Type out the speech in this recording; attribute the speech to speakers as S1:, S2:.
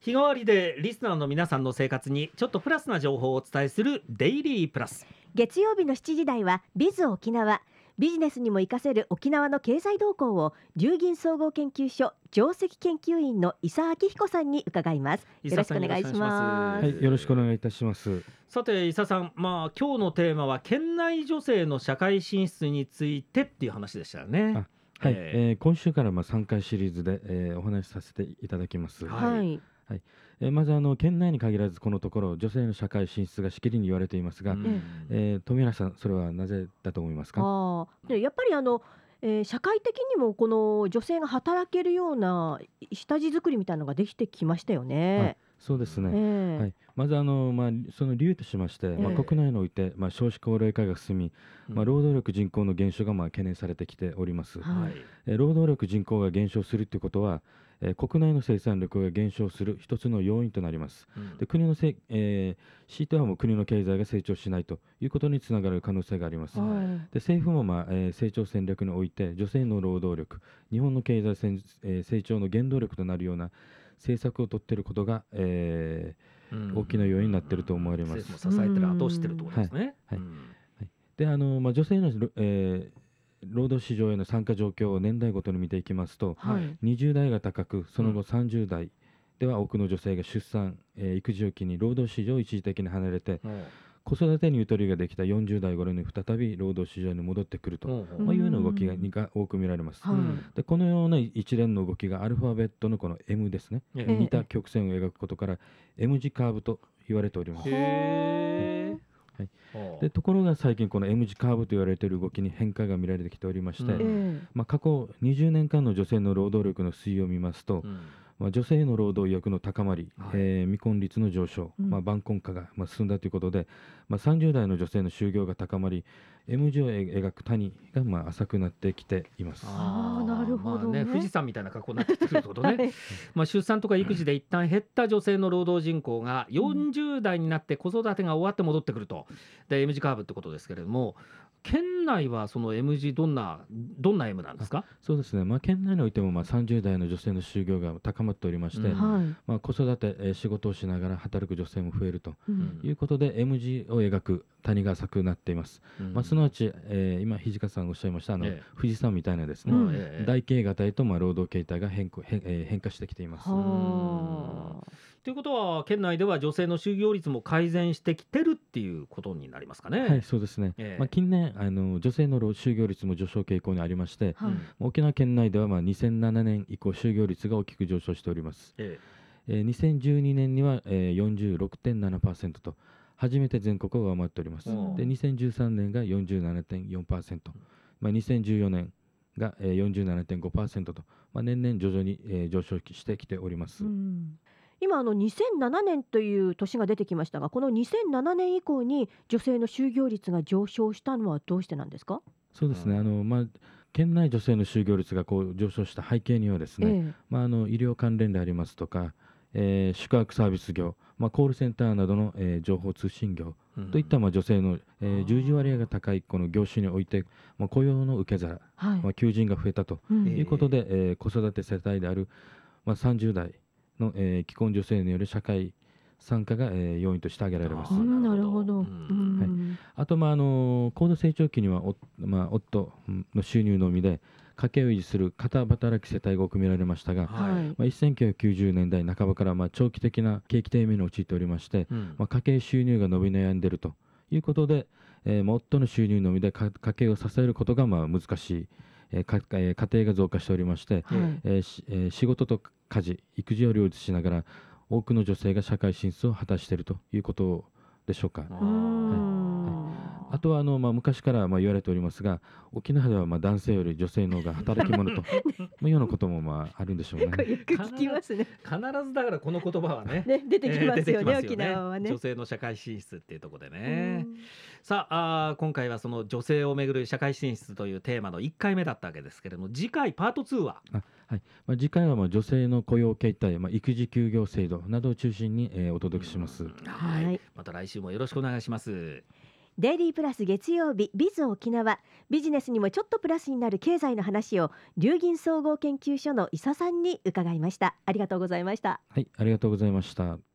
S1: 日替わりでリスナーの皆さんの生活にちょっとプラスな情報をお伝えするデイリープラス。
S2: 月曜日の7時台はビズ沖縄、ビジネスにも活かせる沖縄の経済動向を龍銀総合研究所上席研究員の伊佐明彦さんに伺います。よろしくお願いします。
S3: はい、よろしくお願いいたします。
S1: さて伊佐さん、今日のテーマは県内女性の社会進出についてっていう話でしたよね。
S3: はい、今週から3回シリーズで、お話しさせていただきます。
S2: はい、
S3: はい、まず県内に限らずこのところ女性の社会進出がしきりに言われていますが、富永さん、それはなぜだと思いますか？
S2: やっぱり社会的にもこの女性が働けるような下地作りみたいなのができてきましたよね。
S3: そうですね、はい、まずその理由としまして、国内において、少子高齢化が進み、労働力人口の減少が懸念されてきております。労働力人口が減少するということは、国内の生産力が減少する一つの要因となります。で強いてはもう国の経済が成長しないということにつながる可能性があります。で政府も成長戦略において女性の労働力、日本の経済成長の原動力となるような政策を取っていることが、大きな要因になっていると思われます。
S1: 政府も支えてる、後押してるところですね。
S3: で女性の、労働市場への参加状況を年代ごとに見ていきますと、20代が高く、その後30代では多くの女性が出産、育児を機に労働市場を一時的に離れて、子育てにゆとりができた40代頃に再び労働市場に戻ってくるというような動きが多く見られます。でこのような一連の動きがアルファベットのこの M ですね、似た曲線を描くことから M 字カーブと言われております。でところが最近この M 字カーブと言われている動きに変化が見られてきておりまして、過去20年間の女性の労働力の推移を見ますと、女性の労働意欲の高まり、未婚率の上昇、晩婚化が進んだということで、30代の女性の就業が高まり M 字を描く谷が浅くなってきています。
S2: なるほどね。
S1: 富士山みたいな格好になってきてるってことね。出産とか育児で一旦減った女性の労働人口が40代になって子育てが終わって戻ってくると。で M 字カーブってことですけれども、県内はその M 字どんな M なんですか？
S3: そうですね、県内においても30代の女性の就業が高まっておりまして、子育て、仕事をしながら働く女性も増えるということで、M 字を描く谷が浅くなっています。すなわち、今土方さんがおっしゃいました富士山みたいなですね、台形型へと労働形態が変化してきています。
S1: ということは県内では女性の就業率も改善してきてるっていうことになりますかね？
S3: はい、そうですね、近年女性の就業率も上昇傾向にありまして、沖縄県内では2007年以降就業率が大きく上昇しております。2012年には、46.7% と初めて全国を上回っております。で2013年が 47.4%、2014年が 47.5% と、年々徐々に、上昇してきております。
S2: 今2007年という年が出てきましたが、この2007年以降に女性の就業率が上昇したのはどうしてなんですか？そうですね、
S3: 県内女性の就業率が上昇した背景にはですね、医療関連でありますとか、宿泊サービス業、コールセンターなどの、情報通信業といった女性の、従事割合が高いこの業種において、雇用の受け皿、求人が増えたということで、子育て世帯である、30代の、既婚女性による社会参加が、要因として挙げられます。
S2: なるほど。
S3: あと、高度成長期には夫の収入のみで家計を維持する片働き世帯が多く見られましたが、1990年代半ばから長期的な景気低迷に陥っておりまして、家計収入が伸び悩んでいるということで、夫の収入のみで家計を支えることが難しい。家庭が増加しておりまして、仕事と家事育児を両立しながら多くの女性が社会進出を果たしているということでしょうか。あとは昔から言われておりますが、沖縄では男性より女性の方が働き者というようなこともあるんでしょうね。
S2: よく聞きますね。
S1: 必ずだからこの言葉はね
S2: 出てきますよね、沖縄はね。
S1: 女性の社会進出っていうところでね。さあ、今回はその女性をめぐる社会進出というテーマの1回目だったわけですけれども、次回パート2は
S3: 次回は女性の雇用形態、育児休業制度などを中心に、お届けします。
S1: また来週もよろしくお願いします。
S2: デイリープラス月曜日ビズ沖縄、ビジネスにもちょっとプラスになる経済の話を龍銀総合研究所の伊佐さんに伺いました。ありがとうございました。
S3: はい、ありがとうございました。